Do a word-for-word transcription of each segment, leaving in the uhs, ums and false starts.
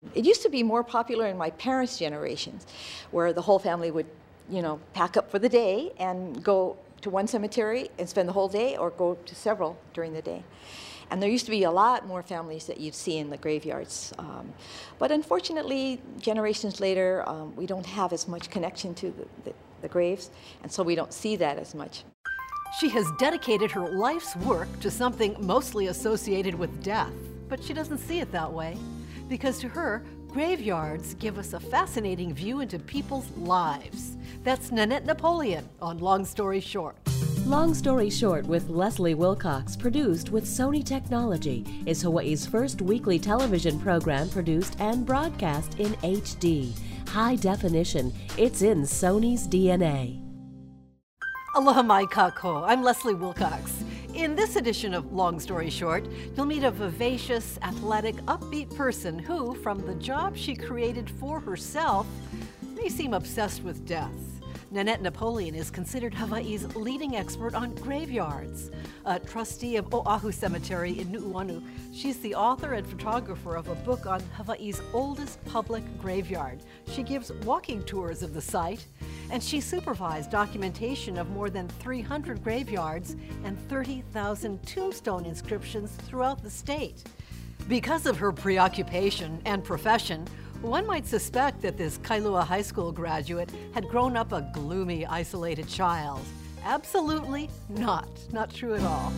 It used to be more popular in my parents' generations, where the whole family would, you know, pack up for the day and go to one cemetery and spend the whole day, or go to several during the day. And there used to be a lot more families that you'd see in the graveyards. Um, but unfortunately, generations later, um, we don't have as much connection to the, the, the graves, and so we don't see that as much. She has dedicated her life's work to something mostly associated with death, but she doesn't see it that way. Because to her, graveyards give us a fascinating view into people's lives. That's Nanette Napoleon on Long Story Short. Long Story Short with Leslie Wilcox, produced with Sony Technology, is Hawaii's first weekly television program produced and broadcast in H D. High definition, it's in Sony's D N A. Aloha mai kako, I'm Leslie Wilcox. In this edition of Long Story Short, you'll meet a vivacious, athletic, upbeat person who, from the job she created for herself, may seem obsessed with death. Nanette Napoleon is considered Hawaii's leading expert on graveyards. A trustee of Oahu Cemetery in Nu'uanu, she's the author and photographer of a book on Hawaii's oldest public graveyard. She gives walking tours of the site, and she supervised documentation of more than three hundred graveyards and thirty thousand tombstone inscriptions throughout the state. Because of her preoccupation and profession, one might suspect that this Kailua High School graduate had grown up a gloomy, isolated child. Absolutely not. Not true at all.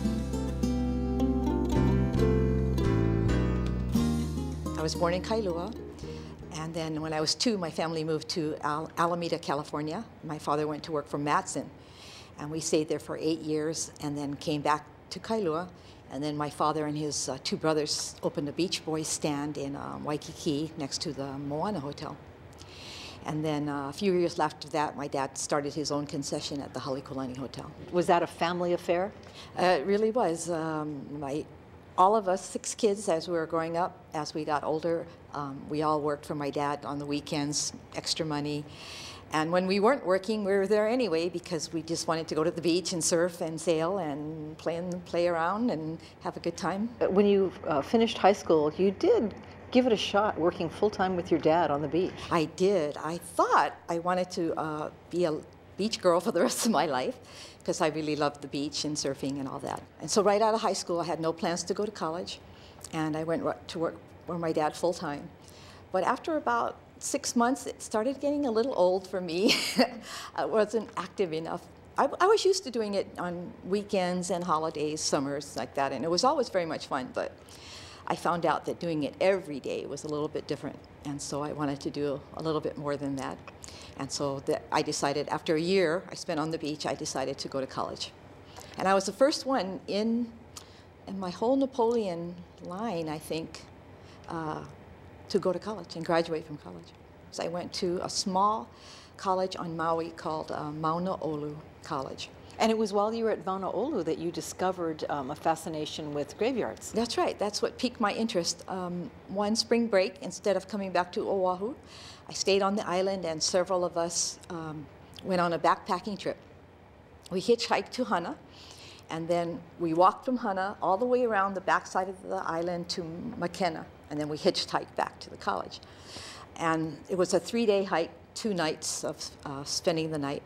I was born in Kailua, and then when I was two, my family moved to Al Alameda, California. My father went to work for Matson, and we stayed there for eight years and then came back to Kailua. And then my father and his uh, two brothers opened a Beach Boys stand in um, Waikiki next to the Moana Hotel. And then uh, a few years after that, my dad started his own concession at the Halekulani Hotel. Was that a family affair? Uh, it really was. Um, my, all of us, six kids, as we were growing up, as we got older, um, we all worked for my dad on the weekends, extra money. And when we weren't working, we were there anyway because we just wanted to go to the beach and surf and sail and play and play around and have a good time. When you uh, finished high school, you did give it a shot working full-time with your dad on the beach. I did. I thought I wanted to uh, be a beach girl for the rest of my life because I really loved the beach and surfing and all that. And so right out of high school, I had no plans to go to college, and I went to work for my dad full-time. But after about six months, it started getting a little old for me. I wasn't active enough. I, I was used to doing it on weekends and holidays, summers, like that, and it was always very much fun, but I found out that doing it every day was a little bit different, and so I wanted to do a little bit more than that. And so that I decided, after a year I spent on the beach, I decided to go to college. And I was the first one in, in my whole Napoleon line, I think, uh, to go to college and graduate from college. So I went to a small college on Maui called uh, Mauna Olu College. And it was while you were at Mauna Olu that you discovered um, a fascination with graveyards. That's right. That's what piqued my interest. Um, one spring break, instead of coming back to Oahu, I stayed on the island, and several of us um, went on a backpacking trip. We hitchhiked to Hana, and then we walked from Hana all the way around the backside of the island to Makena, and then we hitchhiked back to the college. And it was a three-day hike, two nights of uh, spending the night.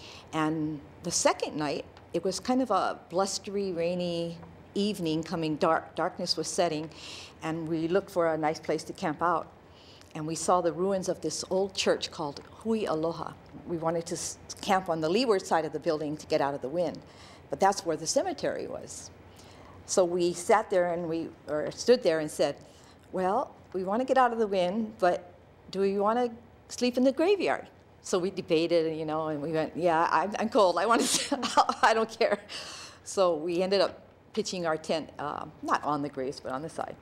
And the second night, it was kind of a blustery, rainy evening, coming dark. Darkness was setting, and we looked for a nice place to camp out. And we saw the ruins of this old church called Hui Aloha. We wanted to camp on the leeward side of the building to get out of the wind, but that's where the cemetery was. So we sat there and we, or stood there and said, well, we want to get out of the wind, but do we want to sleep in the graveyard? So we debated, you know, and we went, yeah, I'm, I'm cold. I want to, I don't care. So we ended up pitching our tent, uh, not on the graves, but on the side.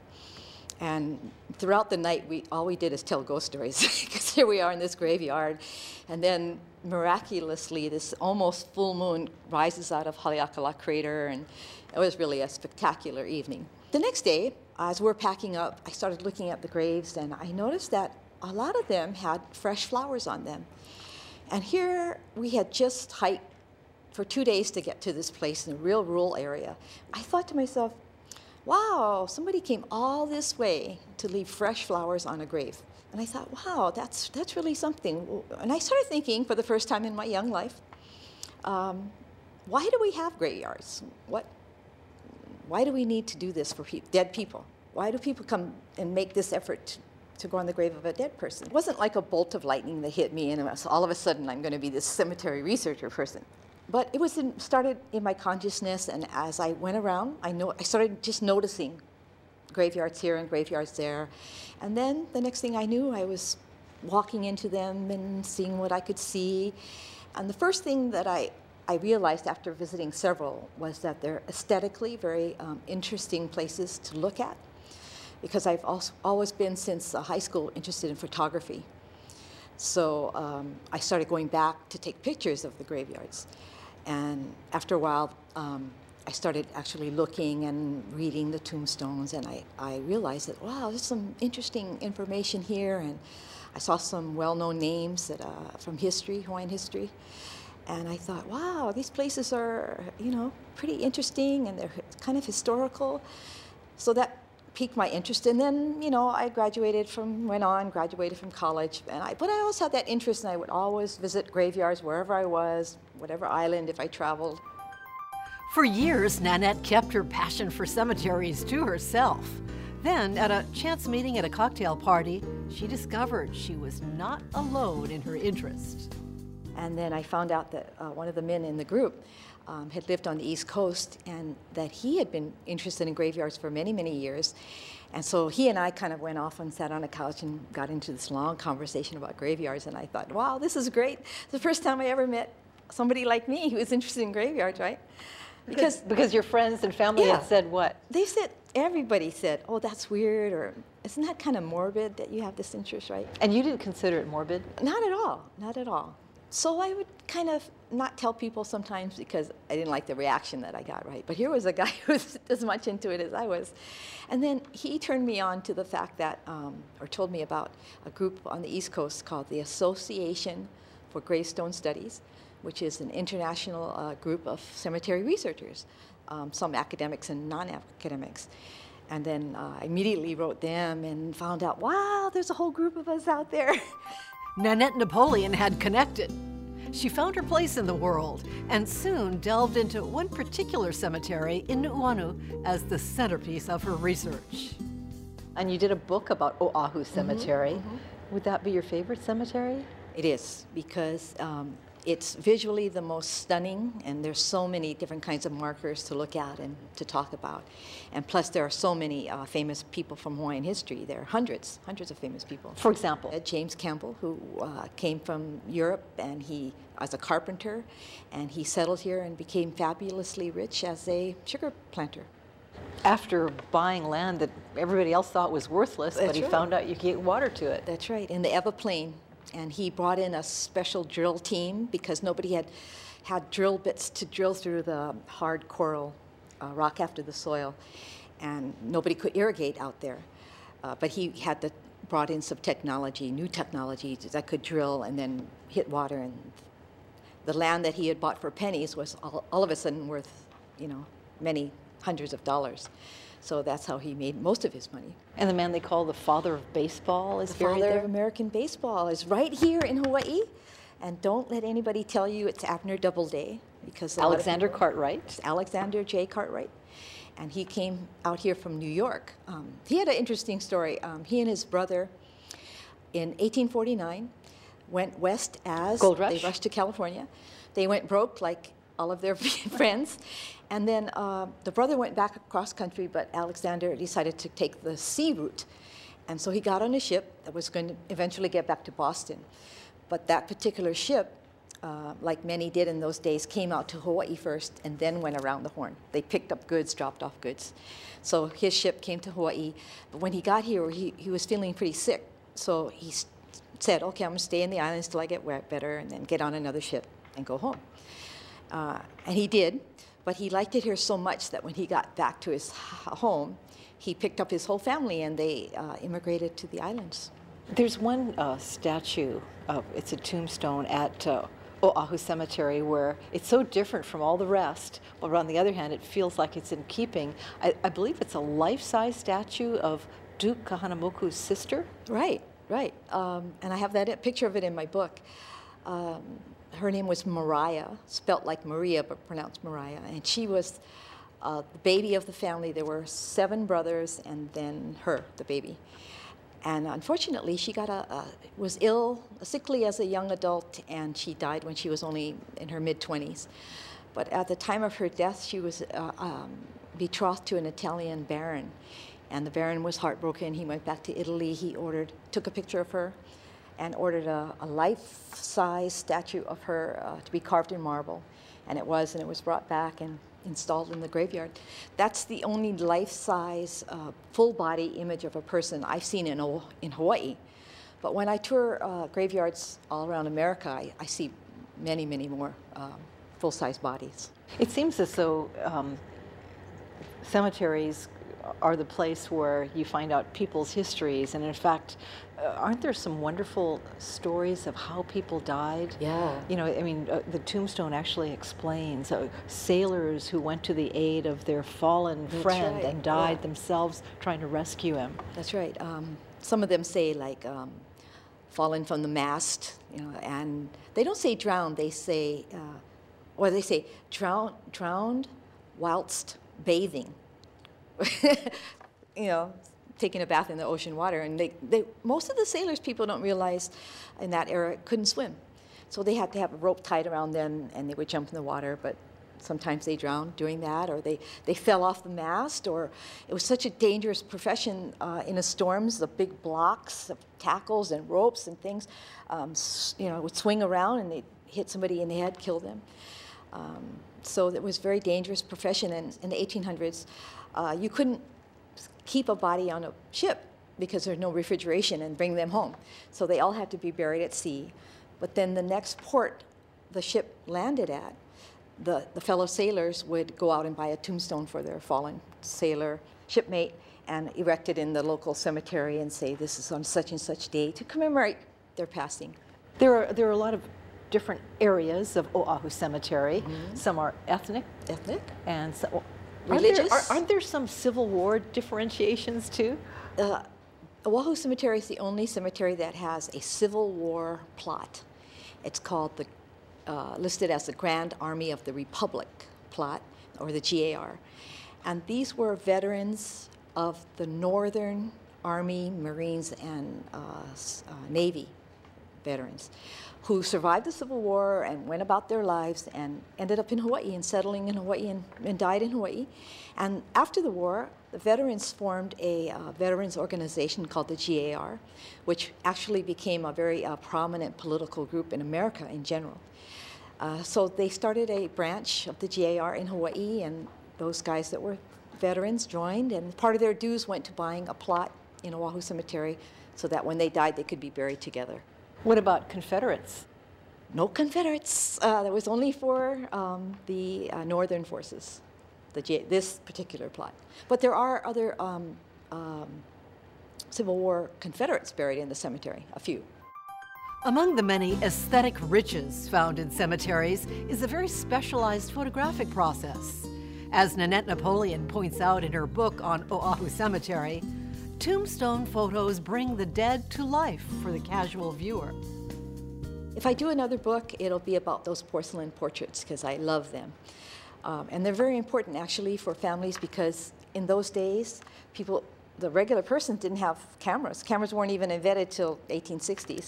And throughout the night, we all we did is tell ghost stories, because here we are in this graveyard. And then miraculously, this almost full moon rises out of Haleakala crater, and it was really a spectacular evening. The next day, as we're packing up, I started looking at the graves, and I noticed that a lot of them had fresh flowers on them. And here we had just hiked for two days to get to this place in a real rural area. I thought to myself, wow, somebody came all this way to to leave fresh flowers on a grave. And I thought, wow, that's, that's really something. And I started thinking for the first time in my young life, um, why do we have graveyards? What, why do we need to do this for pe dead people? Why do people come and make this effort to, to go on the grave of a dead person? It wasn't like a bolt of lightning that hit me and all of a sudden I'm going to be this cemetery researcher person. But it was in, started in my consciousness, and as I went around, I, know, I started just noticing graveyards here and graveyards there. And then the next thing I knew, I was walking into them and seeing what I could see. And the first thing that I, I realized after visiting several was that they're aesthetically very um, interesting places to look at, because I've also always been, since uh, high school, interested in photography. So um, I started going back to take pictures of the graveyards. And after a while, um, I started actually looking and reading the tombstones, and I, I realized that, wow, there's some interesting information here, and I saw some well-known names that, uh, from history, Hawaiian history, and I thought, wow, these places are, you know, pretty interesting, and they're kind of historical. So that piqued my interest, and then, you know, I graduated from, went on, graduated from college, and I, but I always had that interest, and I would always visit graveyards wherever I was, whatever island, if I traveled. For years, Nanette kept her passion for cemeteries to herself. Then, at a chance meeting at a cocktail party, she discovered she was not alone in her interest. And then I found out that uh, one of the men in the group um, had lived on the East Coast, and that he had been interested in graveyards for many, many years. And so he and I kind of went off and sat on a couch and got into this long conversation about graveyards, and I thought, wow, this is great. It's the first time I ever met somebody like me who was interested in graveyards, right? Because, because your friends and family yeah, had said what? They said, everybody said, oh, that's weird, or isn't that kind of morbid that you have this interest, right? And you didn't consider it morbid? Not at all, not at all. So I would kind of not tell people sometimes because I didn't like the reaction that I got, right? But here was a guy who was as much into it as I was. And then he turned me on to the fact that, um, or told me about a group on the East Coast called the Association for Gravestone Studies, which is an international uh, group of cemetery researchers, um, some academics and non-academics. And then uh, I immediately wrote them and found out, wow, there's a whole group of us out there. Nanette Napoleon had connected. She found her place in the world and soon delved into one particular cemetery in Nu'uanu as the centerpiece of her research. And you did a book about Oahu Cemetery. Mm-hmm, mm-hmm. Would that be your favorite cemetery? It is, because um, it's visually the most stunning, and there's so many different kinds of markers to look at and to talk about. And plus, there are so many uh, famous people from Hawaiian history. There are hundreds, hundreds of famous people. For example? Uh, James Campbell, who uh, came from Europe, and he was a carpenter, and he settled here and became fabulously rich as a sugar planter. After buying land that everybody else thought was worthless, That's but he right. found out you could get water to it. That's right, in the Ewa Plain. And he brought in a special drill team because nobody had had drill bits to drill through the hard coral uh, rock after the soil, and nobody could irrigate out there. Uh, but he had the, brought in some technology, new technology that could drill and then hit water, and the land that he had bought for pennies was all, all of a sudden worth, you know, many hundreds of dollars. So that's how he made most of his money. And the man they call the father of baseball is The buried father there? of American baseball is right here in Hawaii. And don't let anybody tell you it's Abner Doubleday, because a lot of Alexander people- Cartwright? It's Alexander J. Cartwright. And he came out here from New York. Um, he had an interesting story. Um, he and his brother in eighteen forty-nine went west as Gold rush? they rushed to California. They went broke like all of their friends. And then uh, the brother went back across country, but Alexander decided to take the sea route. And so he got on a ship that was going to eventually get back to Boston. But that particular ship, uh, like many did in those days, came out to Hawaii first and then went around the Horn. They picked up goods, dropped off goods. So his ship came to Hawaii. But when he got here, he, he was feeling pretty sick. So he said, okay, I'm going to stay in the islands till I get better and then get on another ship and go home. Uh, and he did. But he liked it here so much that when he got back to his home, he picked up his whole family and they uh, immigrated to the islands. There's one uh, statue, uh, it's a tombstone at uh, Oahu Cemetery where it's so different from all the rest, but on the other hand, it feels like it's in keeping. I, I believe it's a life-size statue of Duke Kahanamoku's sister? Right, right. Um, and I have that picture of it in my book. Um, her name was Mariah, spelt like Maria, but pronounced Mariah. And she was uh, the baby of the family. There were seven brothers and then her, the baby. And unfortunately, she got a, a, was ill, sickly as a young adult, and she died when she was only in her mid-twenties. But at the time of her death, she was uh, um, betrothed to an Italian baron. And the baron was heartbroken. He went back to Italy. He ordered, took a picture of her and ordered a, a life-size statue of her uh, to be carved in marble. And it was, and it was brought back and installed in the graveyard. That's the only life-size, uh, full-body image of a person I've seen in, in Hawaii. But when I tour uh, graveyards all around America, I, I see many, many more um, full-size bodies. It seems as though um, cemeteries are the place where you find out people's histories, and in fact, uh, aren't there some wonderful stories of how people died? Yeah. You know, I mean, uh, the tombstone actually explains uh, sailors who went to the aid of their fallen That's friend right. and died Yeah. themselves trying to rescue him. That's right. Um, some of them say like um, fallen from the mast, you know, and they don't say drowned. They say, uh, or they say drown, drowned whilst bathing. You know, taking a bath in the ocean water. And they, they, most of the sailors, people don't realize in that era, couldn't swim. So they had to have a rope tied around them, and they would jump in the water, but sometimes they drowned doing that, or they, they fell off the mast, or it was such a dangerous profession uh, in the storms, the big blocks of tackles and ropes and things, um, s- you know, would swing around and they'd hit somebody in the head, kill them. Um, so it was a very dangerous profession, and in the eighteen hundreds, uh, you couldn't keep a body on a ship because there's no refrigeration and bring them home. So they all had to be buried at sea. But then the next port the ship landed at, the, the fellow sailors would go out and buy a tombstone for their fallen sailor shipmate and erect it in the local cemetery and say, this is on such and such day to commemorate their passing. There are, there are a lot of different areas of Oahu Cemetery. Mm-hmm. Some are ethnic, Ethnic? and so, Religious? Aren't there, are, aren't there some Civil War differentiations too? Uh, Oahu Cemetery is the only cemetery that has a Civil War plot. It's called the, uh, listed as the Grand Army of the Republic plot, or the G A R. And these were veterans of the Northern Army, Marines, and uh, s- uh, Navy veterans who survived the Civil War and went about their lives and ended up in Hawaii and settling in Hawaii and, and died in Hawaii. And after the war, the veterans formed a uh, veterans organization called the G A R, which actually became a very uh, prominent political group in America in general. Uh, so they started a branch of the G A R in Hawaii, and those guys that were veterans joined, and part of their dues went to buying a plot in Oahu Cemetery so that when they died, they could be buried together. What about Confederates? No Confederates. Uh, that was only for um, the uh, Northern forces, the J- this particular plot. But there are other um, um, Civil War Confederates buried in the cemetery, a few. Among the many aesthetic riches found in cemeteries is a very specialized photographic process. As Nanette Napoleon points out in her book on Oahu Cemetery, tombstone photos bring the dead to life for the casual viewer. If I do another book, it'll be about those porcelain portraits because I love them. Um, and they're very important actually for families because in those days, people, the regular person didn't have cameras. Cameras weren't even invented till eighteen sixties.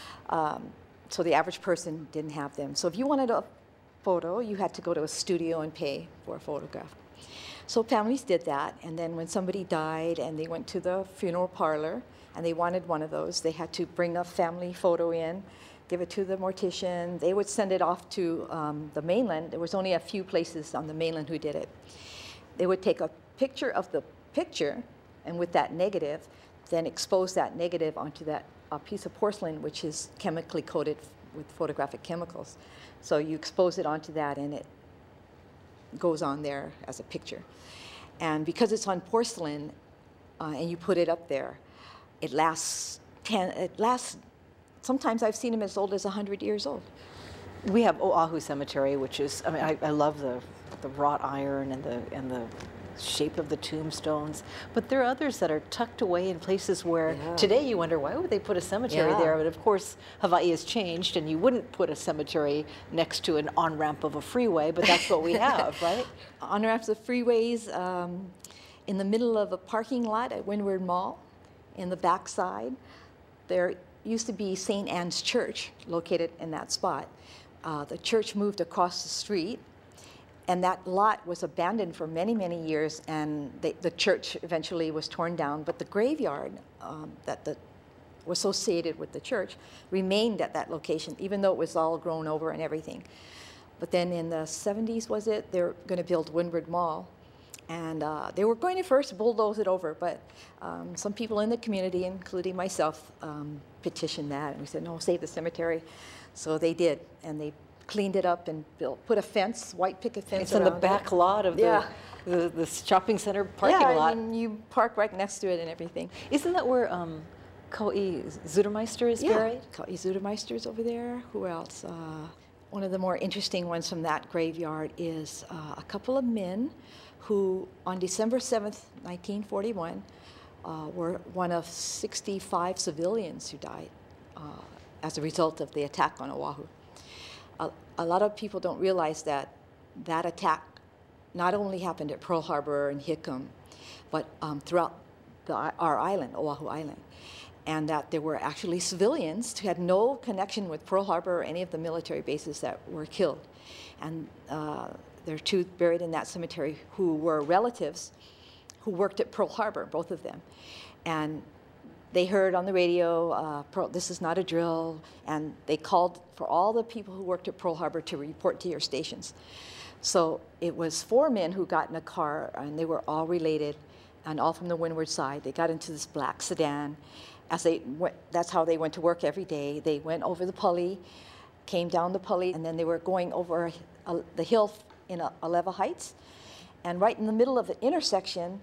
Um, so the average person didn't have them. So if you wanted a photo, you had to go to a studio and pay for a photograph. So families did that, and then when somebody died and they went to the funeral parlor and they wanted one of those, they had to bring a family photo in, give it to the mortician. They would send it off to um, the mainland. There was only a few places on the mainland who did it. They would take a picture of the picture, and with that negative, then expose that negative onto that uh, piece of porcelain, which is chemically coated with photographic chemicals. So you expose it onto that, and it goes on there as a picture. And because it's on porcelain, uh, and you put it up there, it lasts ten. It lasts. Sometimes I've seen them as old as one hundred years old. We have Oahu Cemetery, which is, I mean, I, I love the, the wrought iron and the, and the shape of the tombstones. But there are others that are tucked away in places where Yeah. today you wonder, why would they put a cemetery Yeah. there? But of course, Hawaii has changed, and you wouldn't put a cemetery next to an on-ramp of a freeway, but that's what we have, right? On ramps of freeways, um, in the middle of a parking lot at Windward Mall, in the backside, there used to be Saint Anne's Church located in that spot. Uh, the church moved across the street, and that lot was abandoned for many, many years, and they, the church eventually was torn down, but the graveyard um, that the, was associated with the church remained at that location, even though it was all grown over and everything. But then in the seventies, was it, they were going to build Windward Mall, and uh, they were going to first bulldoze it over, but um, some people in the community, including myself, um, petitioned that, and we said, no, save the cemetery. So they did, and they cleaned it up and built, put a fence, white picket fence It's in the around back it. lot of Yeah. the, the, the shopping center parking yeah, lot. I mean, you park right next to it and everything. Isn't that where um, Kauai Zudermeister is buried? Kauai Zudermeister's over there. Who else? Uh, one of the more interesting ones from that graveyard is uh, a couple of men who, on December seventh, nineteen forty-one, uh, were one of sixty-five civilians who died uh, as a result of the attack on Oahu. A, a lot of people don't realize that that attack not only happened at Pearl Harbor and Hickam, but um, throughout the, our island, Oahu Island, and that there were actually civilians who had no connection with Pearl Harbor or any of the military bases that were killed. And uh, there are two buried in that cemetery who were relatives who worked at Pearl Harbor, both of them. And they heard on the radio, uh, Pearl, this is not a drill, and they called for all the people who worked at Pearl Harbor to report to your stations. So it was four men who got in a car, and they were all related, and all from the windward side. They got into this black sedan. As they went, that's how they went to work every day. They went over the Pali, came down the Pali, and then they were going over uh, the hill in uh, Aleva Heights. And right in the middle of the intersection,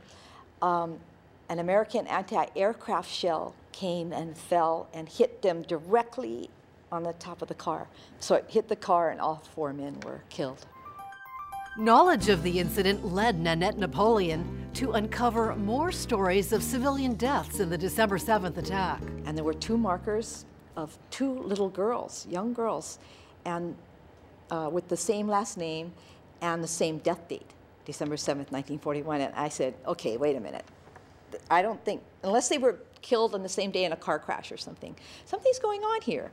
um, an American anti-aircraft shell came and fell and hit them directly on the top of the car. So it hit the car, and all four men were killed. Knowledge of the incident led Nanette Napoleon to uncover more stories of civilian deaths in the December seventh attack. And there were two markers of two little girls, young girls, and uh, with the same last name and the same death date, December seventh, nineteen forty-one. And I said, okay, wait a minute. I don't think, unless they were killed on the same day in a car crash or something, something's going on here.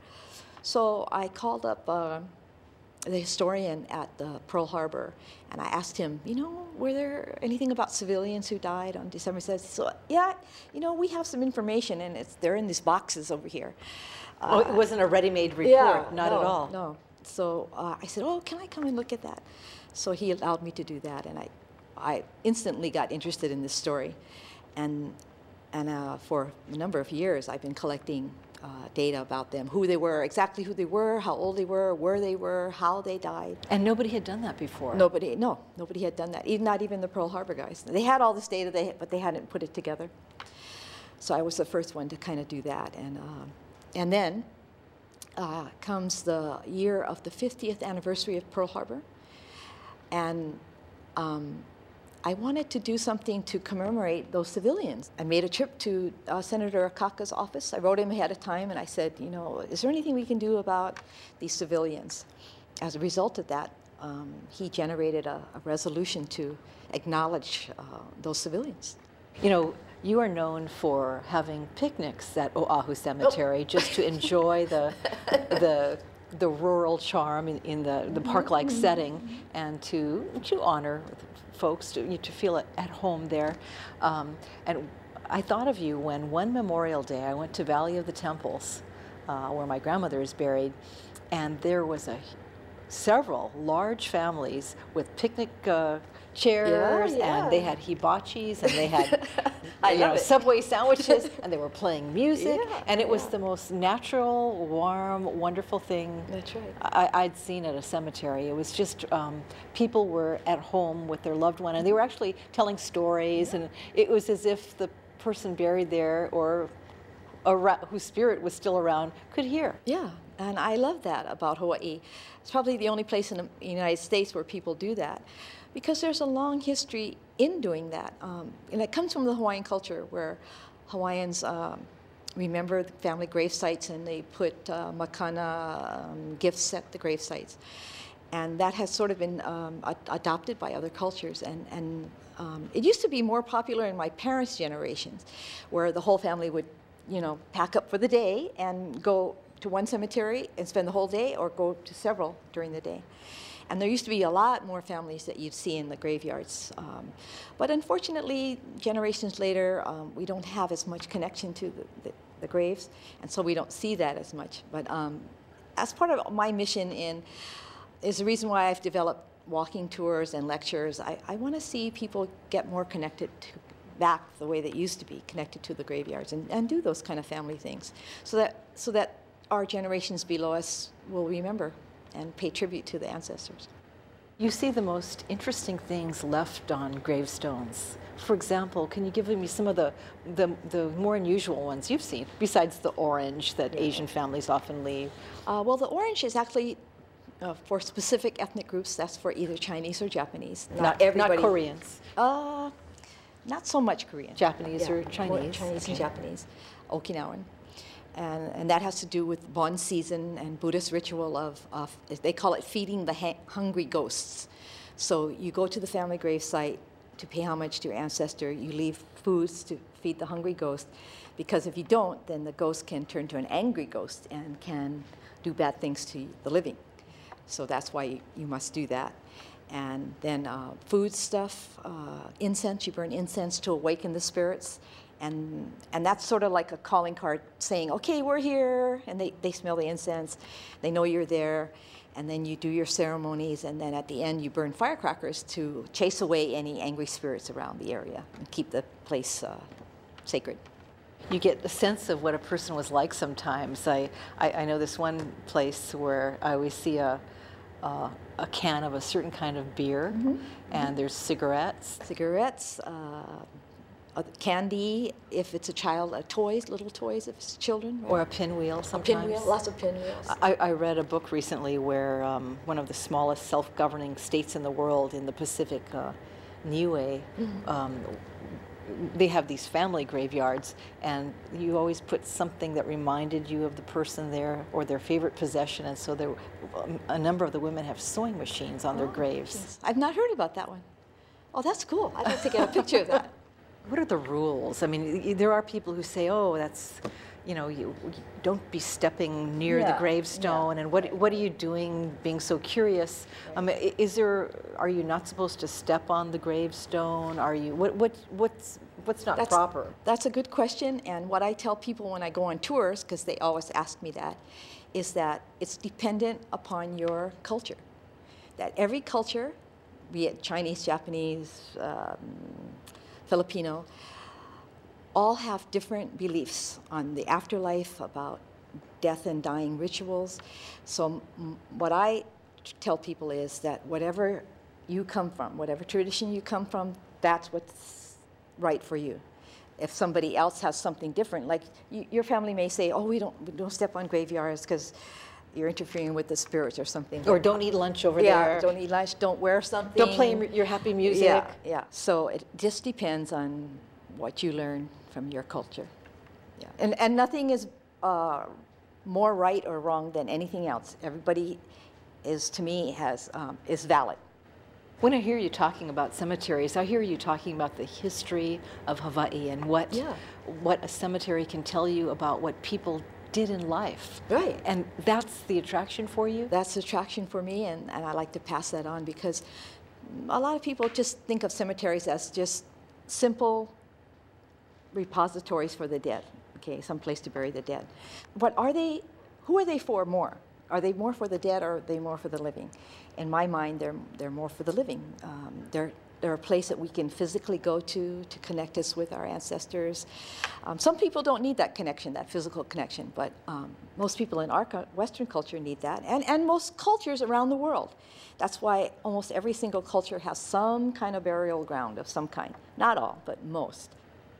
So I called up uh, the historian at the Pearl Harbor, and I asked him, you know, were there anything about civilians who died on December seventh? So, yeah, you know, we have some information, and it's, they're in these boxes over here. Oh, it wasn't a ready-made report, Yeah, not no, at all. No. So uh, I said, oh, can I come and look at that? So he allowed me to do that, and I, I instantly got interested in this story. And, and uh, for a number of years, I've been collecting uh, data about them, who they were, exactly who they were, how old they were, where they were, how they died. And nobody had done that before. Nobody, no, nobody had done that, even, not even the Pearl Harbor guys. They had all this data, they, but they hadn't put it together. So I was the first one to kind of do that. And, um, and then uh, comes the year of the fiftieth anniversary of Pearl Harbor. And um, I wanted to do something to commemorate those civilians. I made a trip to uh, Senator Akaka's office. I wrote him ahead of time, and I said, you know, is there anything we can do about these civilians? As a result of that, um, he generated a, a resolution to acknowledge uh, those civilians. You know, you are known for having picnics at Oahu Cemetery oh. just to enjoy the, the, the rural charm in, in the, the park-like mm-hmm. setting, and to, to honor folks, to, to feel at home there. Um, and I thought of you when one Memorial Day I went to Valley of the Temples, uh, where my grandmother is buried, and there was a several large families with picnic uh, chairs, yeah, yeah. and they had hibachis, and they had I you love know, it. Subway sandwiches, and they were playing music, Yeah, and it was yeah. the most natural, warm, wonderful thing That's right. I, I'd seen at a cemetery. It was just um, people were at home with their loved one, and they were actually telling stories, yeah. and it was as if the person buried there, or around, whose spirit was still around could hear. Yeah, and I love that about Hawaii. It's probably the only place in the United States where people do that, because there's a long history in doing that. Um, and it comes from the Hawaiian culture, where Hawaiians um, remember the family grave sites, and they put uh, makana um, gifts at the grave sites. And that has sort of been um, ad adopted by other cultures. And, and um, it used to be more popular in my parents' generations, where the whole family would, you know, pack up for the day and go to one cemetery and spend the whole day, or go to several during the day. And there used to be a lot more families that you'd see in the graveyards. Um, but unfortunately, generations later, um, we don't have as much connection to the, the, the graves, and so we don't see that as much. But um, as part of my mission in, is the reason why I've developed walking tours and lectures. I, I want to see people get more connected to, back the way they used to be, connected to the graveyards, and, and do those kind of family things, so that, so that our generations below us will remember and pay tribute to the ancestors. You see the most interesting things left on gravestones. For example, can you give me some of the, the, the more unusual ones you've seen, besides the orange that yeah. Asian families often leave? Uh, well, the orange is actually uh, for specific ethnic groups. That's for either Chinese or Japanese. Not, not everybody. Not Koreans? Uh, not so much Korean. Japanese yeah, or Chinese? Chinese okay. and Japanese, Okinawan. And, and that has to do with Bon season and Buddhist ritual of, of they call it feeding the ha hungry ghosts. So you go to the family grave site to pay homage to your ancestor. You leave foods to feed the hungry ghost, because if you don't, then the ghost can turn to an angry ghost and can do bad things to the living. So that's why you, you must do that. And then uh, food stuff, uh, incense, you burn incense to awaken the spirits. And, and that's sort of like a calling card saying, okay, we're here. And they, they smell the incense. They know you're there. And then you do your ceremonies. And then at the end, you burn firecrackers to chase away any angry spirits around the area and keep the place uh, sacred. You get a sense of what a person was like sometimes. I, I, I know this one place where I always see a, uh, a can of a certain kind of beer, mm-hmm. and mm-hmm. there's cigarettes. Cigarettes. Uh, Uh, candy, if it's a child, uh, toys, little toys, if it's children. Right? Or a pinwheel sometimes. A pinwheel, lots of pinwheels. I, I read a book recently where um, one of the smallest self-governing states in the world, in the Pacific, uh, Niue, mm-hmm. um, they have these family graveyards, and you always put something that reminded you of the person there or their favorite possession, and so there, a number of the women have sewing machines on oh, their graves. Yes. I've not heard about that one. Oh, that's cool. I'd like to get a picture of that. What are the rules? I mean, there are people who say, oh, that's, you know, you, you don't be stepping near yeah, the gravestone, yeah. and what what are you doing being so curious? Right. Um, is there, are you not supposed to step on the gravestone? Are you, what, what, what's, what's not that's, proper? That's a good question, and what I tell people when I go on tours, because they always ask me that, is that it's dependent upon your culture. That every culture, be it Chinese, Japanese, um, Filipino, all have different beliefs on the afterlife, about death and dying rituals. So m what I tell people is that whatever you come from, whatever tradition you come from, that's what's right for you. If somebody else has something different, like you, your family may say, oh, we don't, we don't step on graveyards because you're interfering with the spirits or something. Or don't eat lunch over yeah, there. Yeah, don't eat lunch, don't wear something. Don't play your happy music. Yeah, yeah. So it just depends on what you learn from your culture. Yeah. And, and nothing is uh, more right or wrong than anything else. Everybody is, to me, has, um, is valid. When I hear you talking about cemeteries, I hear you talking about the history of Hawaii and what, yeah. what a cemetery can tell you about what people did in life. Right. And that's the attraction for you? That's the attraction for me, and, and I like to pass that on, because a lot of people just think of cemeteries as just simple repositories for the dead, okay, some place to bury the dead. But are they, who are they for more? Are they more for the dead, or are they more for the living? In my mind, they're, they're more for the living. Um, they're, they're a place that we can physically go to to connect us with our ancestors. Um, some people don't need that connection, that physical connection, but um, most people in our Western culture need that, and, and most cultures around the world. That's why almost every single culture has some kind of burial ground of some kind. Not all, but most.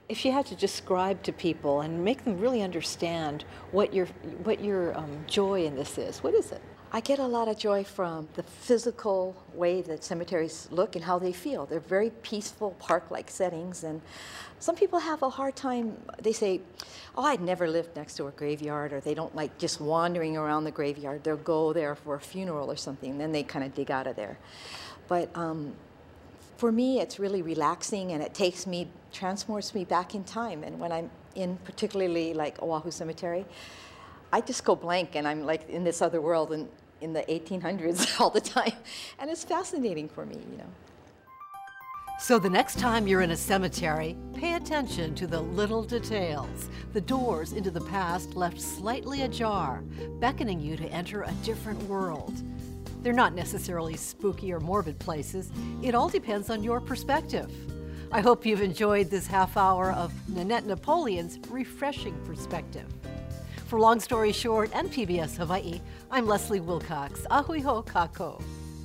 If you had to describe to people and make them really understand what your what your um, joy in this is, what is it? I get a lot of joy from the physical way that cemeteries look and how they feel. They're very peaceful, park-like settings, and some people have a hard time. They say, oh, I'd never lived next to a graveyard, or they don't like just wandering around the graveyard. They'll go there for a funeral or something, and then they kind of dig out of there. But um, for me, it's really relaxing, and it takes me, transports me back in time. And when I'm in particularly like Oahu Cemetery, I just go blank, and I'm like in this other world in, in the eighteen hundreds all the time. And it's fascinating for me, you know. So the next time you're in a cemetery, pay attention to the little details. The doors into the past left slightly ajar, beckoning you to enter a different world. They're not necessarily spooky or morbid places. It all depends on your perspective. I hope you've enjoyed this half hour of Nanette Napoleon's refreshing perspective. For Long Story Short and P B S Hawaii, I'm Leslie Wilcox. Ahui ho kako.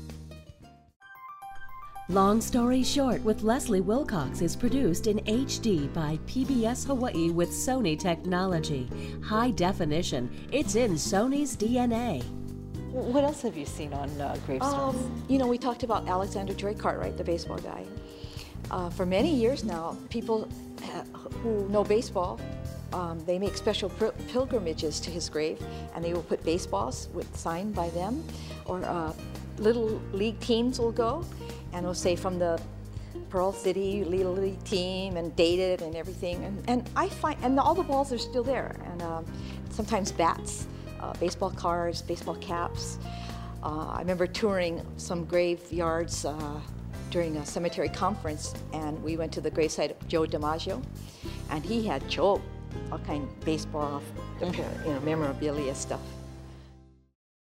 Long Story Short with Leslie Wilcox is produced in H D by P B S Hawaii with Sony Technology. High definition. It's in Sony's D N A. What else have you seen on uh, gravestones? Um, you know, we talked about Alexander Joy Cartwright, the baseball guy. Uh, for many years now, people ha who know baseball, um, they make special pilgrimages to his grave, and they will put baseballs with signed by them, or uh, little league teams will go, and will say from the Pearl City Little League team, and dated and everything. And, and I find, and all the balls are still there, and um, sometimes bats, uh, baseball cards, baseball caps. Uh, I remember touring some graveyards uh, during a cemetery conference, and we went to the gravesite of Joe DiMaggio, and he had Joe, all kind of baseball, you know, memorabilia stuff.